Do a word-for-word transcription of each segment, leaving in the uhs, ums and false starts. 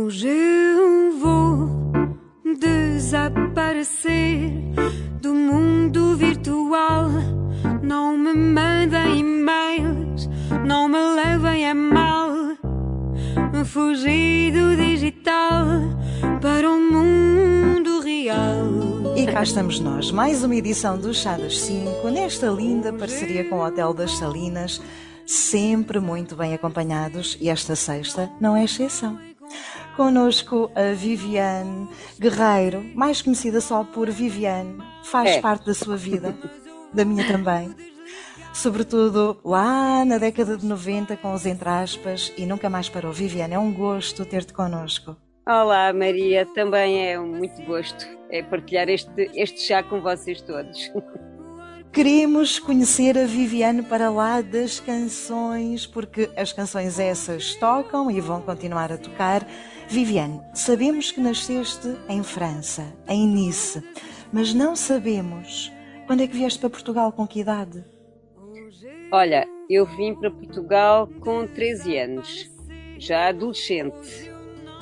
Hoje eu vou desaparecer do mundo virtual. Não me mandem e-mails, não me levem a mal. Fugi do digital para o mundo real. E cá estamos nós, mais uma edição do Chá das cinco, nesta linda parceria com o Hotel das Salinas, sempre muito bem acompanhados, e esta sexta não é exceção. Connosco a Viviane Guerreiro, mais conhecida só por Viviane, faz é. parte da sua vida, da minha também. Sobretudo lá na década de noventa com os Entre Aspas, e nunca mais parou. Viviane, é um gosto ter-te connosco. Olá Maria, também é um muito gosto é partilhar este, este chá com vocês todos. Queremos conhecer a Viviane para lá das canções, porque as canções essas tocam e vão continuar a tocar. Viviane, sabemos que nasceste em França, em Nice, mas não sabemos quando é que vieste para Portugal, com que idade? Olha, eu vim para Portugal com treze anos, já adolescente,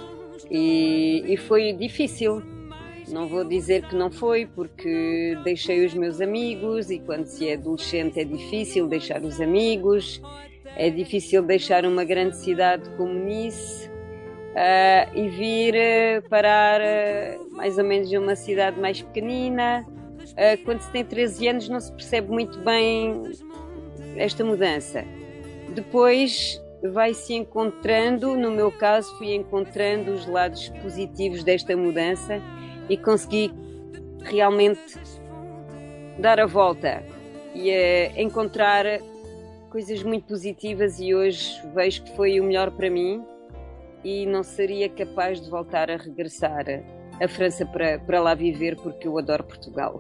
e, e foi difícil. Não vou dizer que não foi, porque deixei os meus amigos, e quando se é adolescente é difícil deixar os amigos, é difícil deixar uma grande cidade como Nice uh, e vir uh, parar uh, mais ou menos em uma cidade mais pequenina. Uh, quando se tem treze anos não se percebe muito bem esta mudança. Depois vai-se encontrando, no meu caso fui encontrando os lados positivos desta mudança e consegui realmente dar a volta e uh, encontrar coisas muito positivas, e hoje vejo que foi o melhor para mim e não seria capaz de voltar a regressar à França para, para lá viver, porque eu adoro Portugal.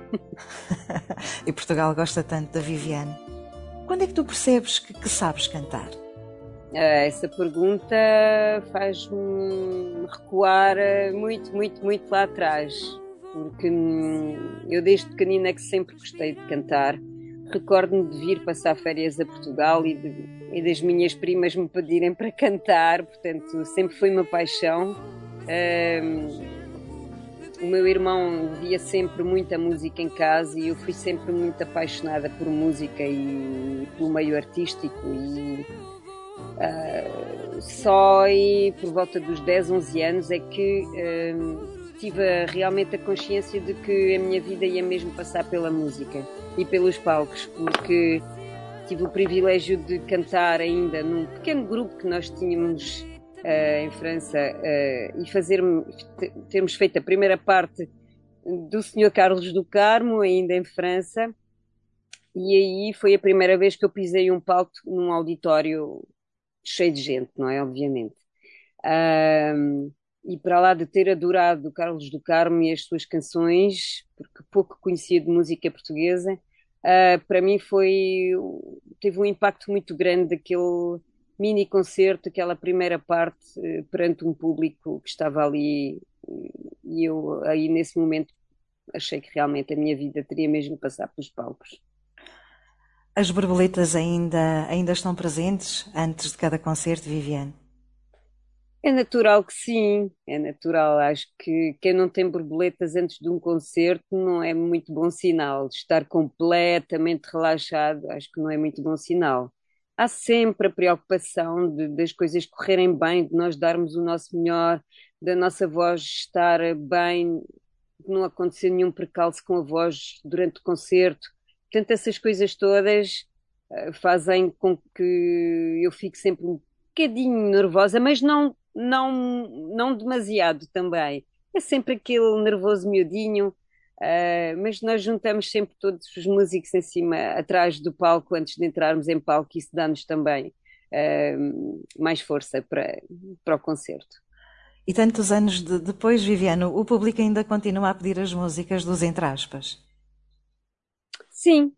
E Portugal gosta tanto da Viviane. Quando é que tu percebes que, que sabes cantar? Essa pergunta faz-me recuar muito, muito, muito lá atrás, porque eu desde pequenina que sempre gostei de cantar. Recordo-me de vir passar férias a Portugal e, de, e das minhas primas me pedirem para cantar, portanto sempre foi uma paixão. Um, o meu irmão via sempre muita música em casa e eu fui sempre muito apaixonada por música e pelo meio artístico, e Uh, só e por volta dos dez, onze anos é que uh, tive a, realmente a consciência de que a minha vida ia mesmo passar pela música e pelos palcos, porque tive o privilégio de cantar ainda num pequeno grupo que nós tínhamos uh, em França uh, e fazer, termos feito a primeira parte do senhor Carlos do Carmo, ainda em França, e aí foi a primeira vez que eu pisei um palco num auditório cheio de gente, não é? Obviamente. Um, e para lá de ter adorado o Carlos do Carmo e as suas canções, porque pouco conhecia de música portuguesa, uh, para mim foi, teve um impacto muito grande daquele mini concerto, aquela primeira parte uh, perante um público que estava ali, e eu aí nesse momento achei que realmente a minha vida teria mesmo de passar pelos palcos. As borboletas ainda, ainda estão presentes antes de cada concerto, Viviane? É natural que sim, é natural. Acho que quem não tem borboletas antes de um concerto não é muito bom sinal. Estar completamente relaxado, acho que não é muito bom sinal. Há sempre a preocupação de, das coisas correrem bem, de nós darmos o nosso melhor, da nossa voz estar bem, de não acontecer nenhum percalço com a voz durante o concerto. Portanto, essas coisas todas uh, fazem com que eu fique sempre um bocadinho nervosa, mas não, não, não demasiado também. É sempre aquele nervoso miudinho, uh, mas nós juntamos sempre todos os músicos em cima, atrás do palco, antes de entrarmos em palco, e isso dá-nos também uh, mais força para, para o concerto. E tantos anos de, depois, Viviane, o público ainda continua a pedir as músicas dos Entre Aspas? Sim,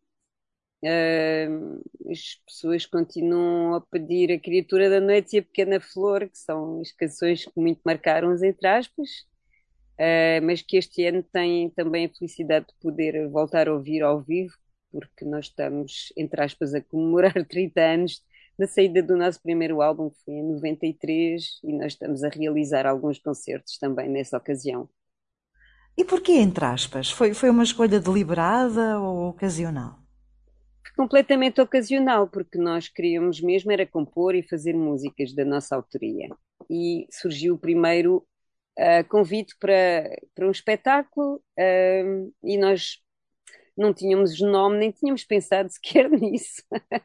uh, as pessoas continuam a pedir A Criatura da Noite e A Pequena Flor, que são as canções que muito marcaram os Entre Aspas, uh, mas que este ano têm também a felicidade de poder voltar a ouvir ao vivo, porque nós estamos, entre aspas, a comemorar trinta anos da saída do nosso primeiro álbum, que foi em noventa e três, e nós estamos a realizar alguns concertos também nessa ocasião. E porquê, entre aspas? Foi, foi uma escolha deliberada ou ocasional? Completamente ocasional, porque nós queríamos mesmo era compor e fazer músicas da nossa autoria. E surgiu o primeiro uh, convite para, para um espetáculo, uh, e nós não tínhamos nome, nem tínhamos pensado sequer nisso.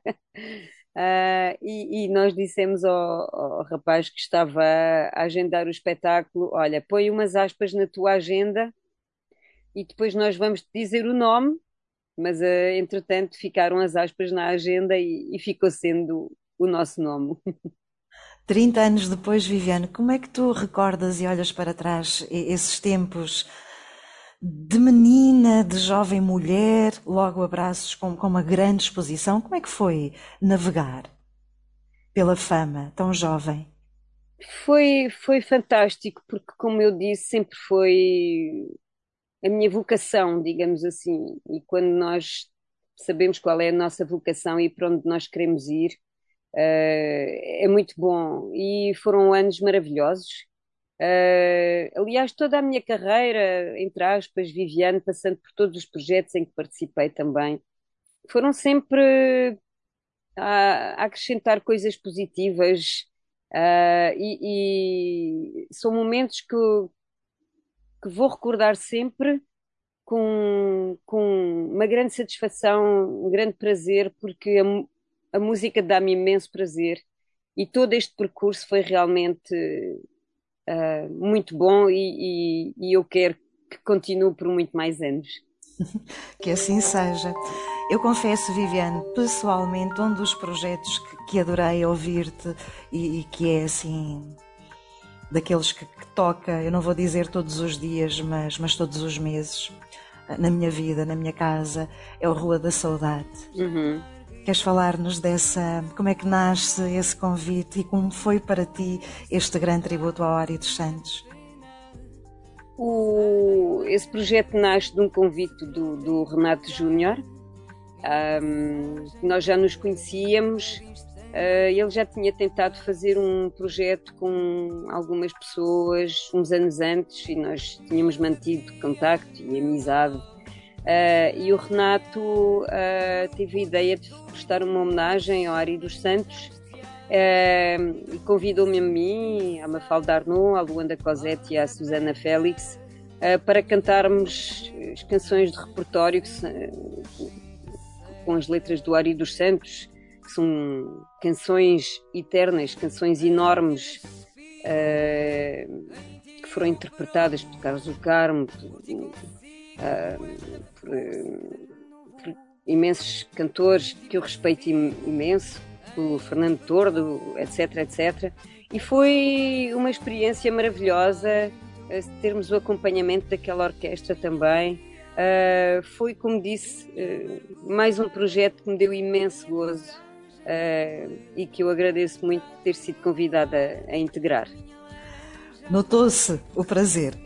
Uh, e, e nós dissemos ao, ao rapaz que estava a agendar o espetáculo: olha, põe umas aspas na tua agenda e depois nós vamos te dizer o nome, mas uh, entretanto ficaram as aspas na agenda e, e ficou sendo o nosso nome. trinta anos depois, Viviane, como é que tu recordas e olhas para trás esses tempos de menina, de jovem mulher, logo abraços com, com uma grande exposição? Como é que foi navegar pela fama tão jovem? Foi, foi fantástico, porque, como eu disse, sempre foi a minha vocação, digamos assim. E quando nós sabemos qual é a nossa vocação e para onde nós queremos ir, uh, é muito bom. E foram anos maravilhosos. Uh, aliás, toda a minha carreira, entre aspas, Viviane, passando por todos os projetos em que participei também, foram sempre a, a acrescentar coisas positivas. Uh, e, e são momentos que, que vou recordar sempre com, com uma grande satisfação, um grande prazer, porque a, a música dá-me imenso prazer e todo este percurso foi realmente uh, muito bom e, e, e eu quero que continue por muito mais anos. Que assim seja. Eu confesso, Viviane, pessoalmente, um dos projetos que, que adorei ouvir-te e, e que é assim, daqueles que, que toca, eu não vou dizer todos os dias, mas, mas todos os meses, na minha vida, na minha casa, é o Rua da Saudade. Uhum. Queres falar-nos dessa, como é que nasce esse convite e como foi para ti este grande tributo ao Ari dos Santos? O, esse projeto nasce de um convite do, do Renato Júnior. Um, nós já nos conhecíamos, uh, ele já tinha tentado fazer um projeto com algumas pessoas uns anos antes e nós tínhamos mantido contacto e amizade. Uh, e o Renato uh, teve a ideia de prestar uma homenagem ao Ari dos Santos uh, e convidou-me a mim, à Mafalda Arnaud, à Luanda Cosette e à Susana Félix uh, para cantarmos as canções de repertório que se, uh, com as letras do Ari dos Santos, que são canções eternas, canções enormes, uh, que foram interpretadas por Carlos do Carmo, por, uh, por, uh, por imensos cantores que eu respeito imenso, o Fernando Tordo, etc, etcétera. E foi uma experiência maravilhosa uh, termos o acompanhamento daquela orquestra também. Uh, foi, como disse, uh, mais um projeto que me deu imenso gozo uh, e que eu agradeço muito por ter sido convidada a, a integrar. Notou-se o prazer.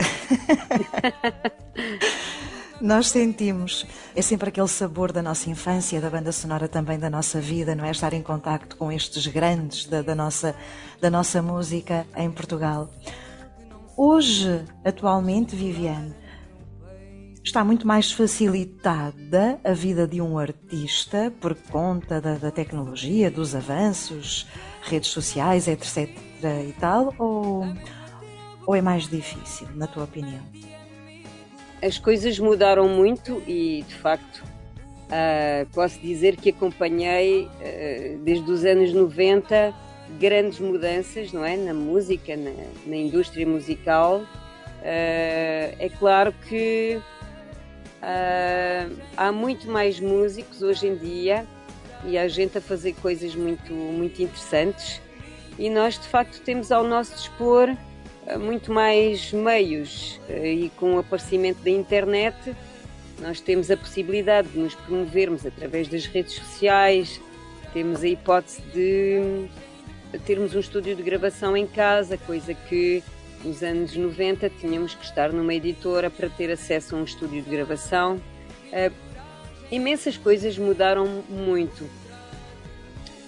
Nós sentimos, é sempre aquele sabor da nossa infância, da banda sonora também da nossa vida, não é? Estar em contacto com estes grandes da, da, nossa, da nossa música em Portugal. Hoje, atualmente, Viviane, está muito mais facilitada a vida de um artista por conta da, da tecnologia, dos avanços, redes sociais, etcétera e tal, ou, ou é mais difícil, na tua opinião? As coisas mudaram muito e, de facto, uh, posso dizer que acompanhei, uh, desde os anos noventa, grandes mudanças, não é? Na música, na, na indústria musical. Uh, é claro que Uh, há muito mais músicos hoje em dia e há gente a fazer coisas muito, muito interessantes e nós de facto temos ao nosso dispor uh, muito mais meios uh, e com o aparecimento da internet nós temos a possibilidade de nos promovermos através das redes sociais, temos a hipótese de termos um estúdio de gravação em casa, coisa que nos anos noventa tínhamos que estar numa editora para ter acesso a um estúdio de gravação. Uh, imensas coisas mudaram muito.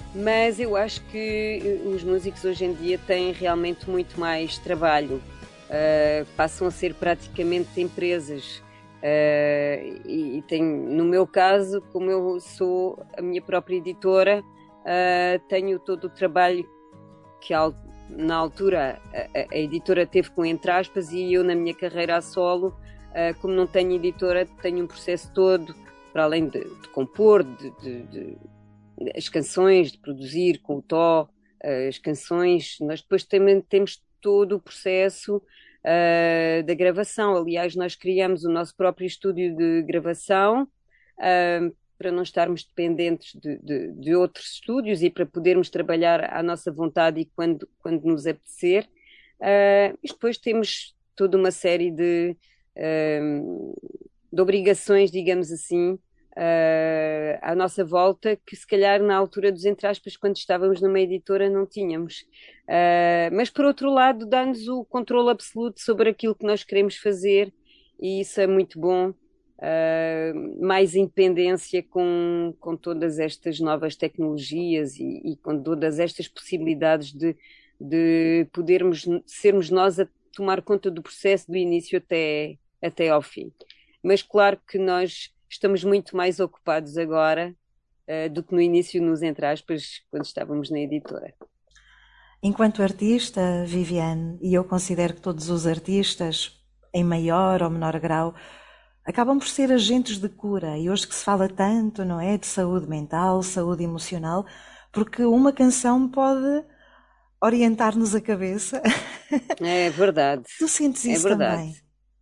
mas eu acho que os músicos hoje em dia têm realmente muito mais trabalho, uh, passam a ser praticamente empresas, uh, e, e tem, no meu caso, como eu sou a minha própria editora, uh, tenho todo o trabalho que na altura a, a editora teve com entre aspas, e eu na minha carreira a solo, uh, como não tenho editora, tenho um processo todo, para além de, de compor, de, de, de as canções, de produzir com o Tó, as canções, nós depois também temos todo o processo uh, da gravação. Aliás, nós criamos o nosso próprio estúdio de gravação uh, para não estarmos dependentes de, de, de outros estúdios e para podermos trabalhar à nossa vontade e quando, quando nos apetecer. Uh, e depois temos toda uma série de, uh, de obrigações, digamos assim, Uh, à nossa volta, que se calhar na altura dos entre aspas, quando estávamos numa editora, não tínhamos. Uh, mas por outro lado, dá-nos o controle absoluto sobre aquilo que nós queremos fazer, e isso é muito bom. Uh, mais independência com, com todas estas novas tecnologias e, e com todas estas possibilidades de, de podermos sermos nós a tomar conta do processo do início até, até ao fim. Mas claro que nós estamos muito mais ocupados agora uh, do que no início, nos entre aspas, quando estávamos na editora. Enquanto artista, Viviane, e eu considero que todos os artistas, em maior ou menor grau, acabam por ser agentes de cura, e hoje que se fala tanto, não é, de saúde mental, saúde emocional, porque uma canção pode orientar-nos a cabeça. É verdade. Tu sentes isso é verdade.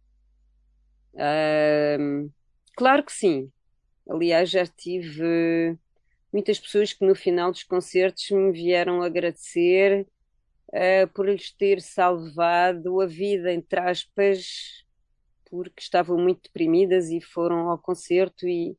também? Uh... Claro que sim. Aliás, já tive muitas pessoas que no final dos concertos me vieram agradecer uh, por lhes ter salvado a vida, entre aspas, porque estavam muito deprimidas e foram ao concerto e,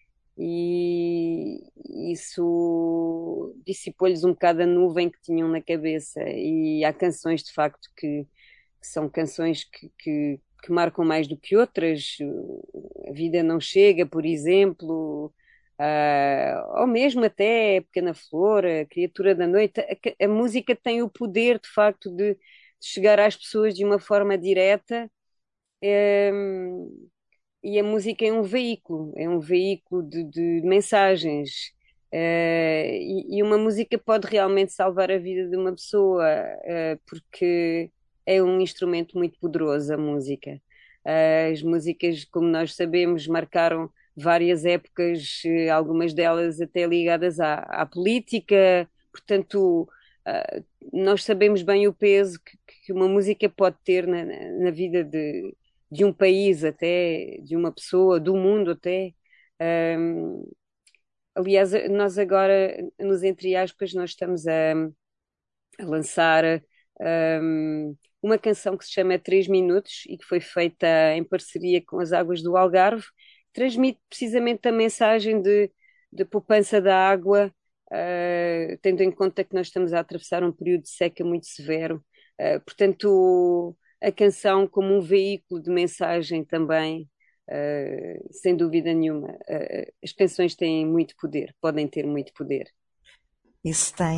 e isso dissipou-lhes um bocado a nuvem que tinham na cabeça. E há canções, de facto, que, que são canções que... que que marcam mais do que outras. A Vida Não Chega, por exemplo, uh, ou mesmo até a Pequena Flor, a Criatura da Noite. A, a música tem o poder, de facto, de, de chegar às pessoas de uma forma direta, um, e a música é um veículo, é um veículo de, de mensagens, uh, e, e uma música pode realmente salvar a vida de uma pessoa, uh, porque é um instrumento muito poderoso, a música. As músicas, como nós sabemos, marcaram várias épocas, algumas delas até ligadas à, à política, portanto, nós sabemos bem o peso que, que uma música pode ter na, na vida de, de um país, até, de uma pessoa, do mundo até. Um, aliás, nós agora, nos entre aspas, nós estamos a, a lançar... Um, uma canção que se chama Três Minutos e que foi feita em parceria com as Águas do Algarve, transmite precisamente a mensagem de, de poupança da água, uh, tendo em conta que nós estamos a atravessar um período de seca muito severo. Uh, portanto, a canção como um veículo de mensagem também, uh, sem dúvida nenhuma. Uh, as canções têm muito poder, podem ter muito poder. Isso tem.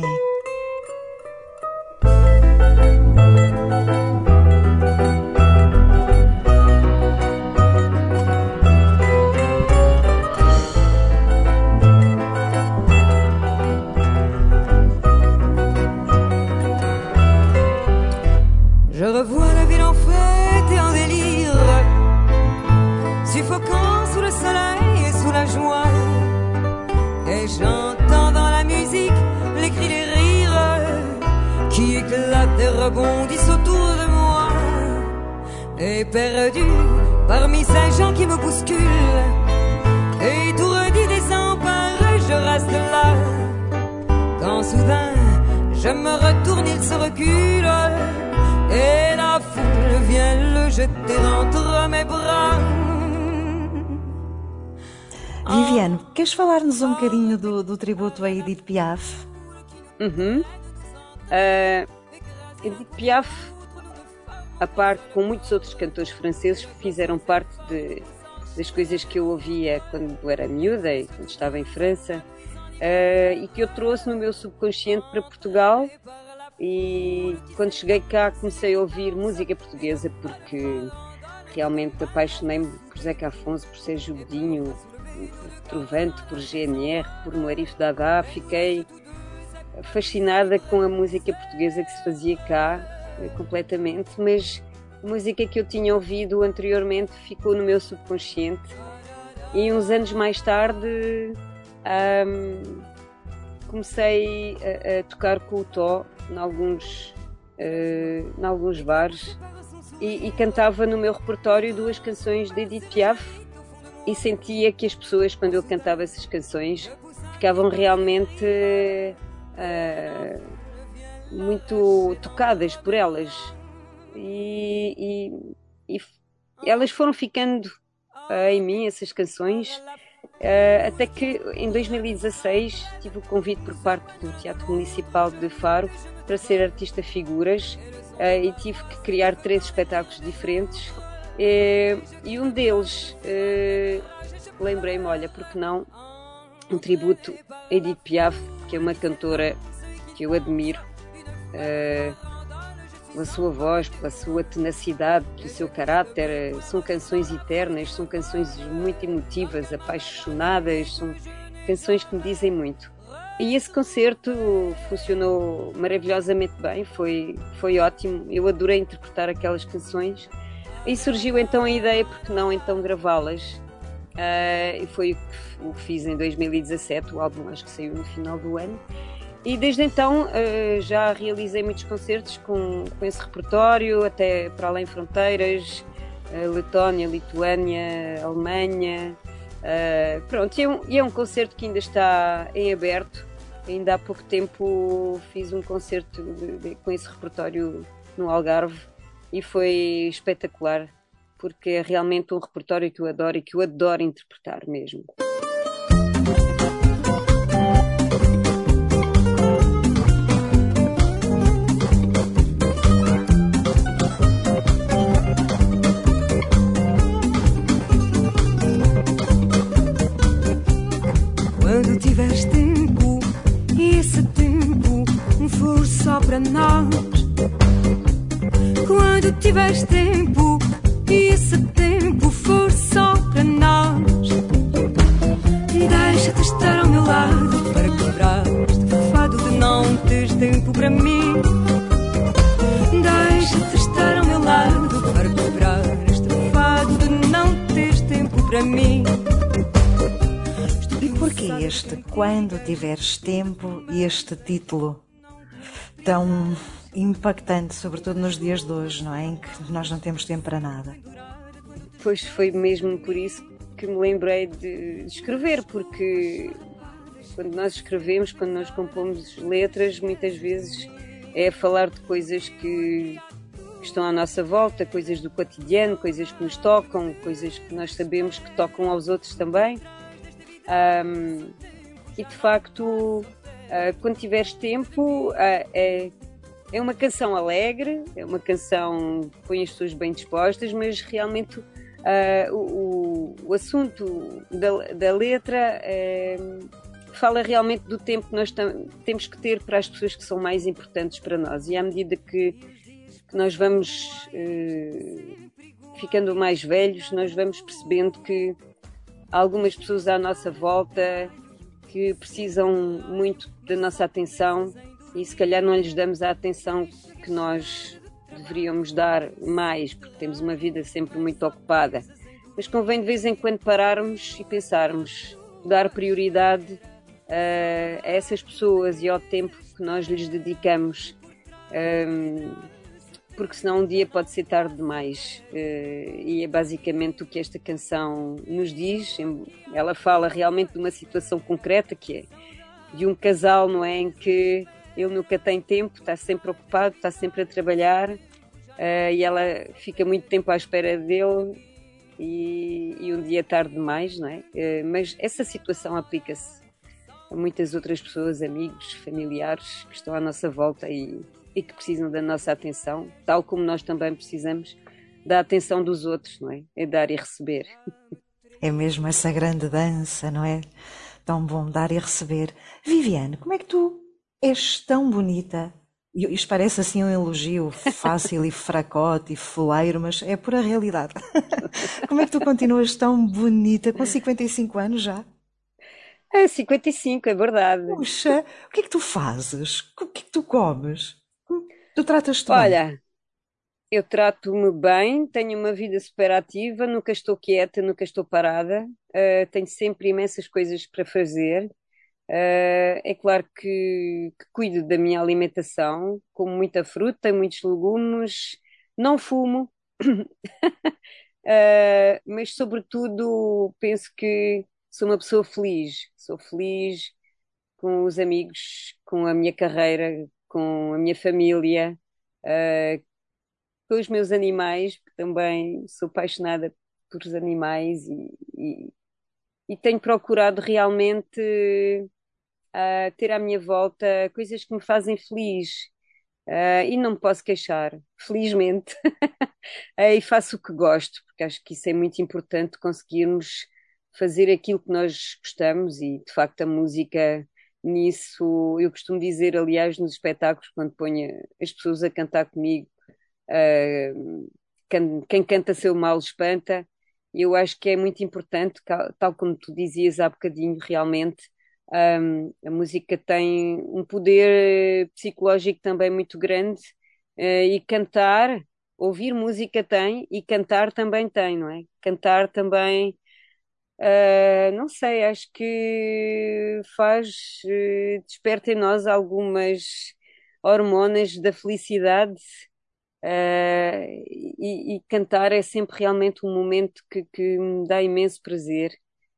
Je revois la ville en fête et en délire, suffocant sous le soleil et sous la joie. Et j'entends dans la musique les cris, les rires qui éclatent et rebondissent autour de moi. Et perdu parmi ces gens qui me bousculent, étourdi, désemparé, je reste là. Quand soudain je me retourne, il se recule et la foule vient le jeter entre mes bras. Viviane, queres falar-nos um bocadinho do, do tributo a Edith Piaf? Uhum. Uh, Edith Piaf, a parte com muitos outros cantores franceses, fizeram parte de, das coisas que eu ouvia quando era miúda e quando estava em França. uh, e que eu trouxe no meu subconsciente para Portugal. E quando cheguei cá comecei a ouvir música portuguesa, porque realmente apaixonei-me por Zeca Afonso, por Sérgio Godinho, por Trovante, por G N R, por Moarif Dadá. Fiquei fascinada com a música portuguesa que se fazia cá, completamente, mas a música que eu tinha ouvido anteriormente ficou no meu subconsciente. E uns anos mais tarde um, comecei a, a tocar com o Tó em alguns, uh, em alguns bares e, e cantava no meu repertório duas canções de Edith Piaf, e sentia que as pessoas, quando eu cantava essas canções, ficavam realmente uh, muito tocadas por elas, e, e, e elas foram ficando uh, em mim, essas canções. Uh, até que em dois mil e dezasseis tive o convite por parte do Teatro Municipal de Faro para ser artista figuras, uh, e tive que criar três espetáculos diferentes, uh, e um deles uh, lembrei-me, olha, porque não um tributo a Edith Piaf, que é uma cantora que eu admiro, uh, pela sua voz, pela sua tenacidade, pelo seu caráter. São canções eternas, são canções muito emotivas, apaixonadas, são canções que me dizem muito. E esse concerto funcionou maravilhosamente bem, foi, foi ótimo, eu adorei interpretar aquelas canções, e surgiu então a ideia, porque não então gravá-las, uh, e foi o que fiz em dois mil e dezassete, o álbum acho que saiu no final do ano. E desde então uh, já realizei muitos concertos com, com esse repertório, até para além fronteiras, uh, Letónia, Lituânia, Alemanha. Uh, pronto, e é, um, e é um concerto que ainda está em aberto. Ainda há pouco tempo fiz um concerto de, de, com esse repertório no Algarve, e foi espetacular, porque é realmente um repertório que eu adoro e que eu adoro interpretar mesmo. Quando tiveres tempo, e esse tempo for só para nós. Quando tiveres tempo, e esse tempo for só para nós. Deixa-te estar ao meu lado para quebrar este fado de não teres tempo para mim. Deixa-te estar ao meu lado para quebrar este fado de não teres tempo para mim. E porquê este Quando Tiveres Tempo e este título tão impactante, sobretudo nos dias de hoje, não é? Em que nós não temos tempo para nada. Pois foi mesmo por isso que me lembrei de escrever, porque quando nós escrevemos, quando nós compomos letras, muitas vezes é falar de coisas que estão à nossa volta, coisas do cotidiano, coisas que nos tocam, coisas que nós sabemos que tocam aos outros também. Um, e de facto, uh, quando tiveres tempo, uh, é, é uma canção alegre, é uma canção que põe as pessoas bem dispostas, mas realmente uh, o, o assunto da, da letra uh, fala realmente do tempo que nós tam- temos que ter para as pessoas que são mais importantes para nós, e à medida que, que nós vamos uh, ficando mais velhos, nós vamos percebendo que há algumas pessoas à nossa volta que precisam muito da nossa atenção, e se calhar não lhes damos a atenção que nós deveríamos dar mais, porque temos uma vida sempre muito ocupada. Mas convém de vez em quando pararmos e pensarmos, dar prioridade uh, a essas pessoas e ao tempo que nós lhes dedicamos, um, porque senão um dia pode ser tarde demais. Uh, e é basicamente o que esta canção nos diz. Ela fala realmente de uma situação concreta, que é de um casal, não é, em que ele nunca tem tempo, está sempre ocupado, está sempre a trabalhar, uh, e ela fica muito tempo à espera dele, e, e um dia é tarde demais, não é? Uh, mas essa situação aplica-se a muitas outras pessoas, amigos, familiares que estão à nossa volta e, e que precisam da nossa atenção, tal como nós também precisamos da atenção dos outros, não é? É dar e receber. É mesmo essa grande dança, não é? tão bom dar e receber. Viviane, como é que tu és tão bonita? E isto parece assim um elogio fácil e fracote e foleiro, mas é pura realidade. Como é que tu continuas tão bonita com cinquenta e cinco anos já? É cinquenta e cinco, é verdade. Puxa, o que é que tu fazes? O que é que tu comes? Tu tratas-te bem? Olha, eu trato-me bem, tenho uma vida super ativa, nunca estou quieta, nunca estou parada, uh, tenho sempre imensas coisas para fazer. Uh, é claro que, que cuido da minha alimentação, como muita fruta, muitos legumes, não fumo, uh, mas sobretudo penso que sou uma pessoa feliz. Sou feliz com os amigos, com a minha carreira, com a minha família, uh, com os meus animais, porque também sou apaixonada por os animais e, e, e tenho procurado realmente uh, ter à minha volta coisas que me fazem feliz. Uh, e não me posso queixar, felizmente. Uh, e faço o que gosto, porque acho que isso é muito importante, conseguirmos fazer aquilo que nós gostamos e, de facto, a música nisso, eu costumo dizer, aliás, nos espetáculos, quando ponho as pessoas a cantar comigo, uh, quem, quem canta seu mal espanta, eu acho que é muito importante, tal como tu dizias há bocadinho, realmente, um, a música tem um poder psicológico também muito grande, uh, e cantar, ouvir música tem e cantar também tem, não é? Cantar também, uh, não sei, acho que faz, uh, desperta em nós algumas hormonas da felicidade. Uh, e, e cantar é sempre realmente um momento que, que me dá imenso prazer.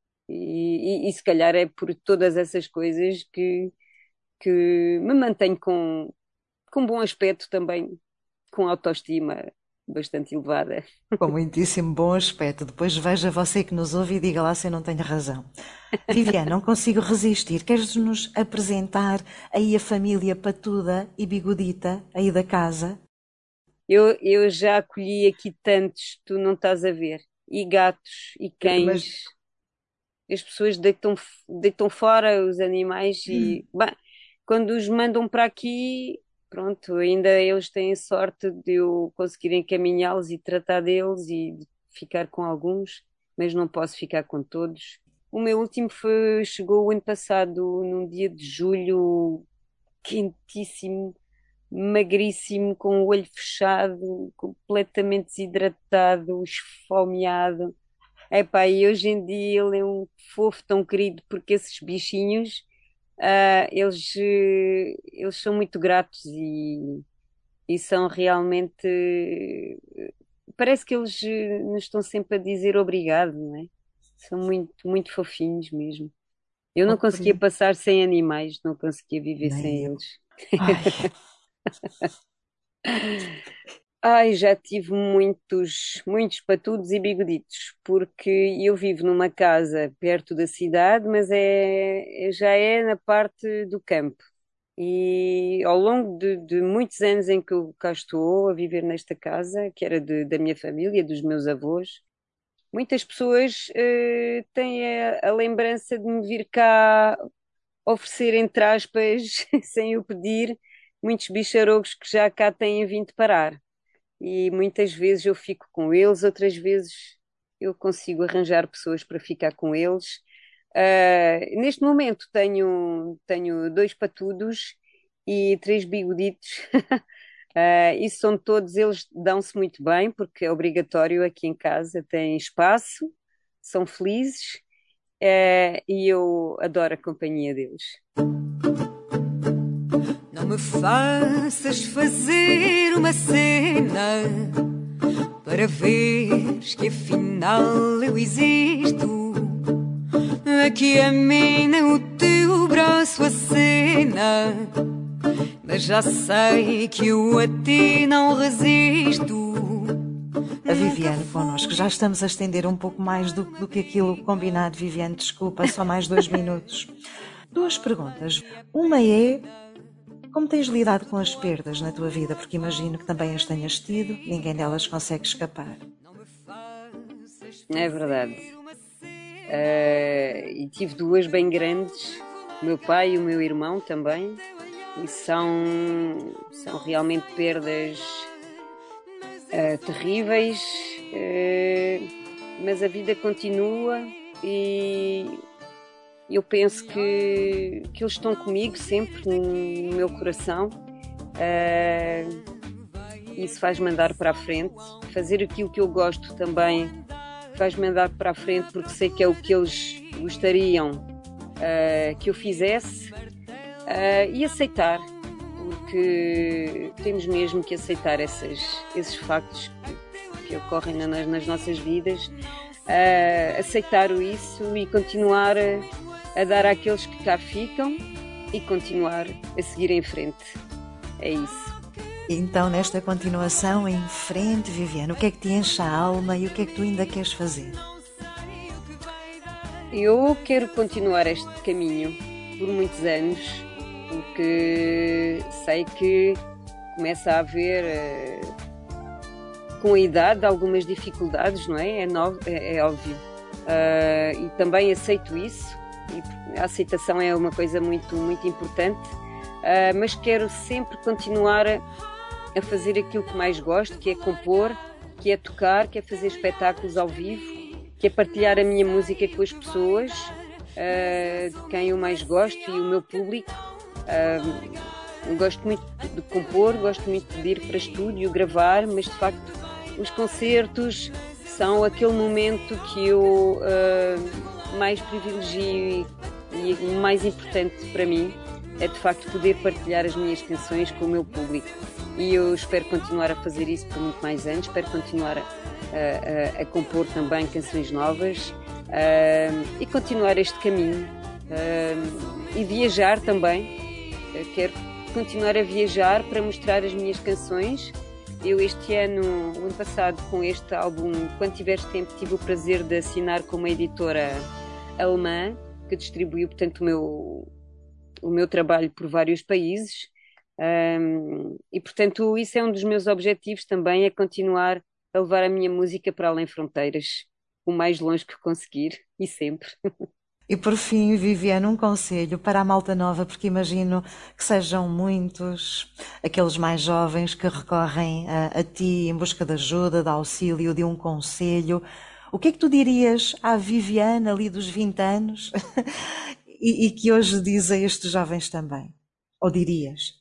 E, e, e se calhar é por todas essas coisas que, que me mantenho com, com bom aspecto também, com autoestima bastante elevada. Com muitíssimo bom aspecto. Depois veja você que nos ouve e diga lá se eu não tenho razão. Viviane, não consigo resistir. Queres-nos apresentar aí a família patuda e bigodita aí da casa? Eu, eu já acolhi aqui tantos, tu não estás a ver. E gatos, e cães. Mas as pessoas deitam, deitam fora os animais e, bem, quando os mandam para aqui, pronto, ainda eles têm sorte de eu conseguir encaminhá-los e tratar deles e de ficar com alguns, mas não posso ficar com todos. O meu último foi, chegou o ano passado, num dia de julho, quentíssimo, magríssimo, com o olho fechado, completamente desidratado, esfomeado. Epá, e hoje em dia ele é um fofo tão querido porque esses bichinhos, ah, eles, eh, eles são muito gratos e, e são realmente. Parece que eles eh, nos estão sempre a dizer obrigado, não é? São muito, muito fofinhos mesmo. Eu não conseguia passar sem animais, não conseguia viver Nem sem eu. eles. Ai, Ai, já tive muitos, muitos patudos e bigoditos, porque eu vivo numa casa perto da cidade, mas é, já é na parte do campo. E ao longo de, de muitos anos em que eu cá estou a viver nesta casa, que era de- da minha família, dos meus avós, muitas pessoas eh, têm a, a lembrança de me vir cá oferecer, entre aspas, sem eu pedir, muitos bicharocos que já cá têm vindo parar e muitas vezes eu fico com eles, outras vezes eu consigo arranjar pessoas para ficar com eles. Ah, neste momento tenho, tenho dois patudos e três bigoditos. Ah, e são todos, eles dão-se muito bem, porque é obrigatório aqui em casa, têm espaço, são felizes, ah, e eu adoro a companhia deles. Não me faças fazer uma cena para veres que afinal eu existo. Aqui a mim nem o teu braço acena, mas já sei que eu a ti não resisto. a Viviane connosco. Já estamos a estender um pouco mais do, do que aquilo combinado, Viviane. Desculpa, só mais dois minutos. Duas perguntas. Uma é: como tens lidado com as perdas na tua vida? Porque imagino que também as tenhas tido, ninguém delas consegue escapar. É verdade. Uh, e tive duas bem grandes, o meu pai e o meu irmão também, e são, são realmente perdas uh, terríveis, uh, mas a vida continua e eu penso que, que eles estão comigo sempre no meu coração. Uh, isso faz-me andar para a frente, fazer aquilo que eu gosto também faz-me andar para a frente, porque sei que é o que eles gostariam uh, que eu fizesse, uh, e aceitar, porque temos mesmo que aceitar essas, esses factos que, que ocorrem na, nas nossas vidas, uh, aceitar isso e continuar a, a dar àqueles que cá ficam e continuar a seguir em frente. É isso. Então, nesta continuação em frente, Viviane, o que é que te enche a alma e o que é que tu ainda queres fazer? Eu quero continuar este caminho por muitos anos, porque sei que começa a haver, uh, com a idade, algumas dificuldades, não é? É, no, é, é óbvio. Uh, e também aceito isso, e a aceitação é uma coisa muito, muito importante, uh, mas quero sempre continuar a a fazer aquilo que mais gosto, que é compor, que é tocar, que é fazer espetáculos ao vivo, que é partilhar a minha música com as pessoas, uh, de quem eu mais gosto e o meu público. Uh, gosto muito de compor, gosto muito de ir para estúdio, gravar, mas de facto os concertos são aquele momento que eu uh, mais privilegio e, e o mais importante para mim é de facto poder partilhar as minhas canções com o meu público. E eu espero continuar a fazer isso por muito mais anos, espero continuar a, a, a compor também canções novas, uh, e continuar este caminho, uh, e viajar também. Eu quero continuar a viajar para mostrar as minhas canções. Eu este ano, o ano passado, com este álbum, quando tiveres tempo, tive o prazer de assinar com uma editora alemã que distribuiu, portanto, o meu, o meu trabalho por vários países. Um, e portanto isso é um dos meus objetivos também, é continuar a levar a minha música para além fronteiras, o mais longe que conseguir, e sempre. E por fim, Viviane, um conselho para a malta nova, porque imagino que sejam muitos aqueles mais jovens que recorrem a, a ti em busca de ajuda, de auxílio, de um conselho. O que é que tu dirias à Viviane ali dos vinte anos e, e que hoje diz a estes jovens também? Ou dirias?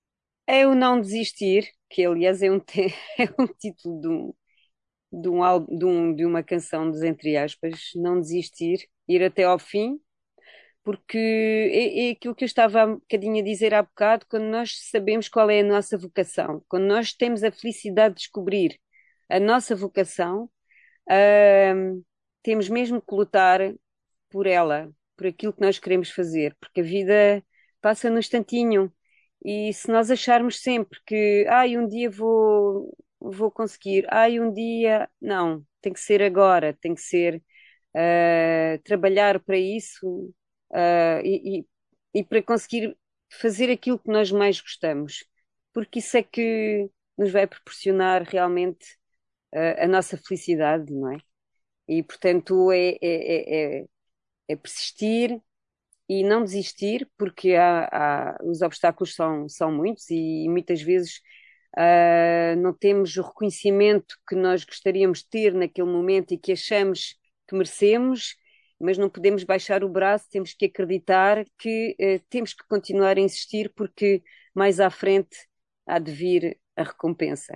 É o não desistir, que aliás é um, te- é um título de, um, de, um, ál- de, um- de uma canção dos entre aspas, não desistir, ir até ao fim, porque é, é aquilo que eu estava há um bocadinho a dizer há bocado, quando nós sabemos qual é a nossa vocação, quando nós temos a felicidade de descobrir a nossa vocação, ahm, temos mesmo que lutar por ela, por aquilo que nós queremos fazer, porque a vida passa num instantinho. E se nós acharmos sempre que, ai, um dia vou, vou conseguir, ai, um dia, não, tem que ser agora, tem que ser ah, trabalhar para isso, ah, e, e, e para conseguir fazer aquilo que nós mais gostamos, porque isso é que nos vai proporcionar realmente ah, a nossa felicidade, não é? E portanto é, é, é, é é persistir e não desistir, porque há, há- os obstáculos são, são muitos e, muitas vezes ah, não temos o reconhecimento que nós gostaríamos de ter naquele momento e que achamos que merecemos, mas não podemos baixar o braço, temos que acreditar que eh, temos que continuar a insistir, porque mais à frente há de vir a recompensa.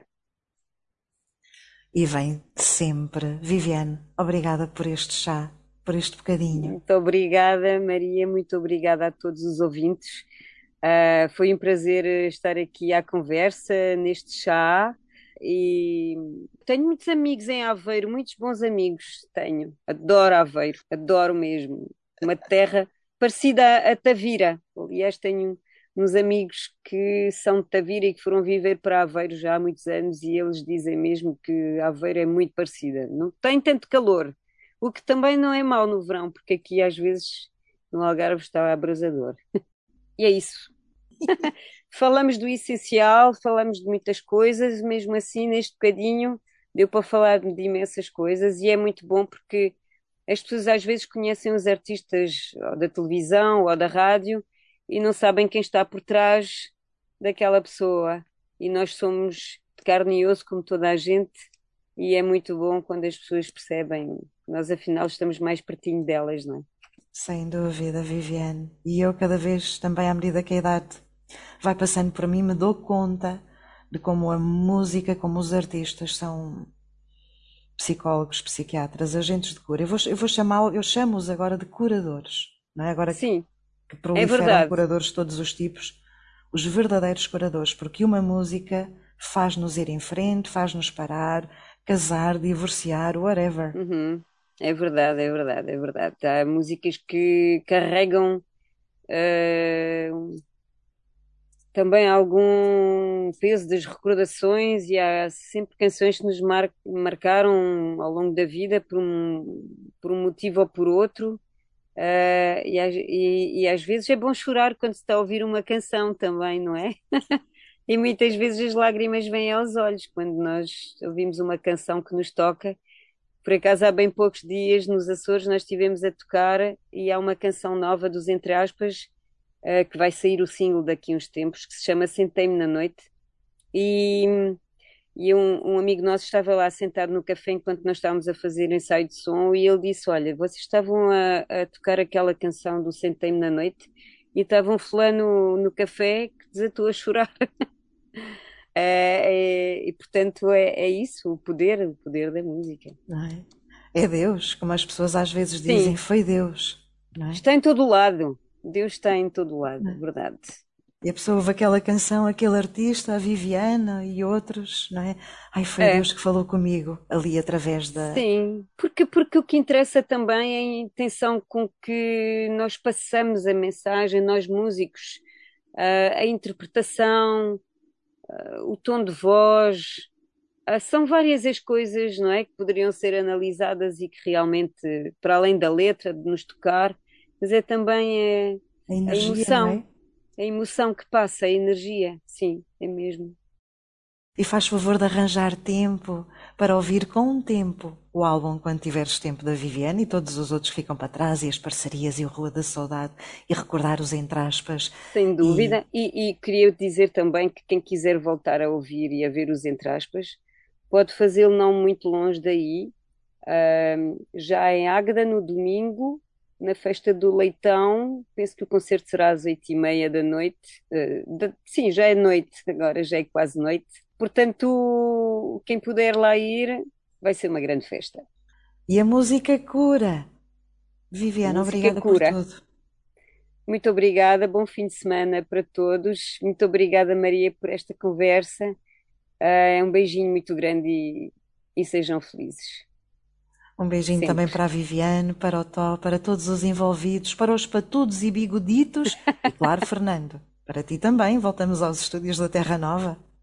E vem sempre. Viviane, obrigada por este chá, por este bocadinho. Muito obrigada, Maria, muito obrigada a todos os ouvintes. Ah, foi um prazer estar aqui à conversa neste chá, e tenho muitos amigos em Aveiro, muitos bons amigos tenho. Adoro Aveiro, adoro mesmo. Uma terra parecida a, a Tavira. Aliás, tenho uns amigos que são de Tavira e que foram viver para Aveiro já há muitos anos, e eles dizem mesmo que Aveiro é muito parecida. Não tem tanto calor, o que também não é mau no verão, porque aqui às vezes no Algarve está abrasador. E é isso. Falamos do essencial, falamos de muitas coisas, mesmo assim, neste bocadinho, deu para falar de imensas coisas, e é muito bom porque As pessoas às vezes conhecem os artistas ou da televisão ou da rádio e não sabem quem está por trás daquela pessoa. E nós somos de carne e osso como toda a gente, e é muito bom quando as pessoas percebem que nós afinal estamos mais pertinho delas, não é? Sem dúvida, Viviane. E eu cada vez também, à medida que a idade vai passando por mim, me dou conta de como a música, como os artistas são psicólogos, psiquiatras, agentes de cura. Eu vou, eu vou chamá-lo, eu chamo-os agora de curadores, não é? Agora que, Sim, que é proliferam verdade. curadores de todos os tipos, os verdadeiros curadores, porque uma música faz-nos ir em frente, faz-nos parar, casar, divorciar, whatever. Uhum. É verdade, é verdade, é verdade. Há músicas que carregam eh, também algum peso das recordações e há sempre canções que nos mar- marcaram ao longo da vida por um, por um motivo ou por outro. Eh, e, às- e- e às vezes é bom chorar quando se está a ouvir uma canção também, não é? E muitas vezes as lágrimas vêm aos olhos quando nós ouvimos uma canção que nos toca. Por acaso, há bem poucos dias nos Açores nós estivemos a tocar e há uma canção nova dos Entre Aspas, eh, que vai sair o single daqui a uns tempos, que se chama Sentei-me na Noite. E, e um, um amigo nosso estava lá sentado no café enquanto nós estávamos a fazer o ensaio de som e ele disse: Olha, vocês estavam a, a tocar aquela canção do Sentei-me na Noite e estava um fulano no café que desatou a chorar. Eh, eh, e portanto é, é isso, o poder, o poder da música. Não é? É Deus, como as pessoas às vezes dizem, Sim. foi Deus, não é? Está em todo lado. Deus está em todo lado, verdade. E a pessoa ouve aquela canção, aquele artista, a Viviana e outros, não é? Ai, foi É, Deus que falou comigo ali através da. sim, porque, porque o que interessa também é a intenção com que nós passamos a mensagem, nós músicos, a, a interpretação, o tom de voz, ah, são várias as coisas, não é, que poderiam ser analisadas e que realmente, para além da letra, de nos tocar, mas é também é, A a energia, não emoção, é? a emoção que passa, a energia, sim, é mesmo. E faz favor de arranjar tempo para ouvir com tempo o álbum quando tiveres tempo da Viviane e todos os outros ficam para trás e as parcerias e o Rua da Saudade e recordar os entre aspas Sem e dúvida, e, e queria dizer também que quem quiser voltar a ouvir e a ver os entre aspas, pode fazê-lo não muito longe daí, ahm, já em Águeda, no domingo, na festa do Leitão, penso que o concerto será às oito e meia da noite, eh, da- sim, já é noite, agora já é quase noite, portanto, quem puder lá ir, vai ser uma grande festa. e a música cura. A Viviane, música obrigada por cura. tudo. Muito obrigada, bom fim de semana para todos. Muito obrigada, Maria, por esta conversa. Ah, é um beijinho muito grande e, e sejam felizes. Um beijinho também Sempre. para a Viviane, para o Tó, para todos os envolvidos, para os patudos e bigoditos e, claro, Fernando, para ti também. Voltamos aos estúdios da Terra Nova.